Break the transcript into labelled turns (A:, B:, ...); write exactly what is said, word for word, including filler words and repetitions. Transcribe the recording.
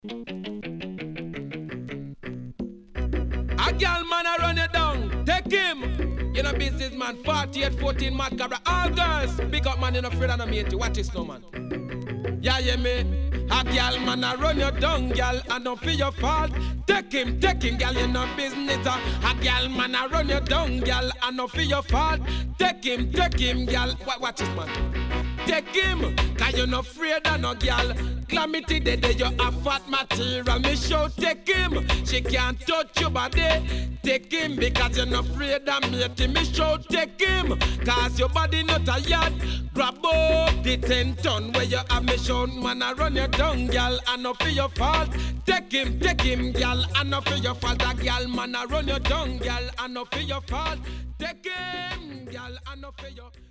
A: A girl man a run you down, take him. You know business man, forty-eight, fourteen mad cabra. All girls, big up man, you know afraid of no matey. Watch this no man. Yeah, yeah me. A girl man a run you down, girl, and don't feel your fault. Take him, take him, girl, you know business. A girl man a run you down, girl, and don't feel your fault. Take him, take him, girl. Watch this man. Take him, cause you no afraid of no girl. Calamity day day you have fat material. Me show take him, she can't touch your body. Take him because you no afraid of me. Me show take him, cause your body not tired. Grab up the ten ton where you have me show. Man I run your down, girl, and no for your fault. Take him, take him, girl, and no for your fault. A girl man I run your down, girl, and no for your fault. Take him, girl, and no for your